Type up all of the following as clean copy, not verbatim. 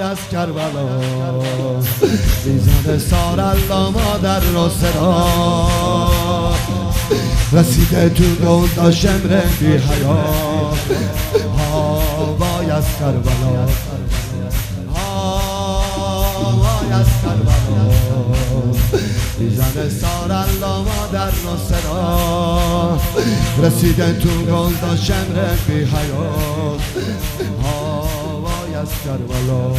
از کربلا میزنه سار الله مادر را صدا رسیده تو گلدا شمر بی حیا هوای از کربلا هوای از کربلا میزنه سار الله مادر را صدا رسیده تو گلدا شمر بی حیا هوای از کربلا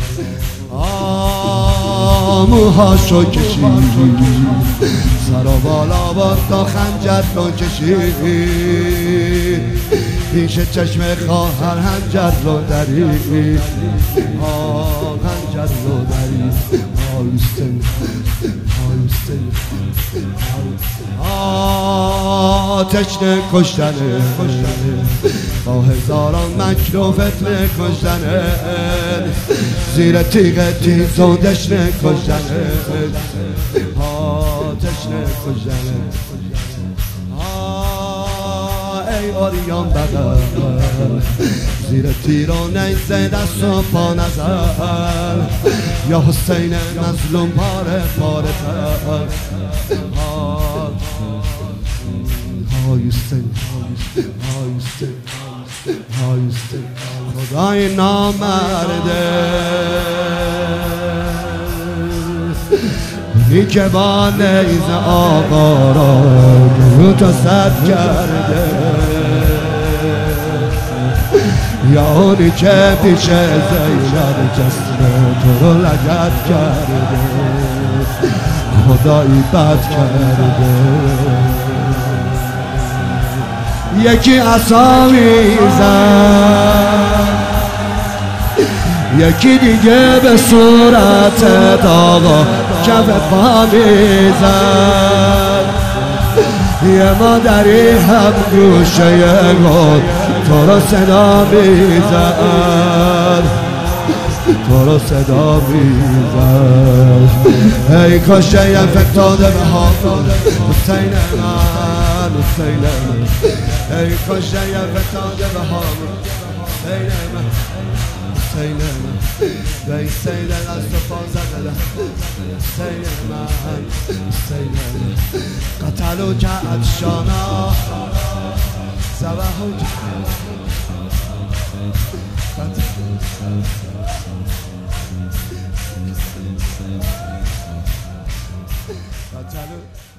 موهاشو کشید سر و بالا باد تا خنجر رو کشید پیش چشم خواهر هنجر رو درید هنجر رو درید آتش کشتنه با هزاران مکر و فتنه کشتنه زیر تیغ تیز و دشنه کشتنه آتش کشتنه ای آریان بغل زیر تیر و نیزه دست و پا نزل یا حسین مظلوم پاره پاره تر هایسته خدای نامرده اونی که با نیزه آقا را رو تا صد کرده یا اونی که پیش زینب جسم تو رو لگد کرده خدایی بد کرده یکی عصا میزد یکی دیگه به صورت داغا کف پا میزد یه مادری هم گوشه گل تو رو صدا میزد تو رو صدا میزد ای کاش یه فتاده به حافظ حسین من حسین من ای کاش یه فتاده به حافظ حسین من حسین من ای سید دست و پا زده حسین من حسین من قتلو که عطشانا زبهو قتلو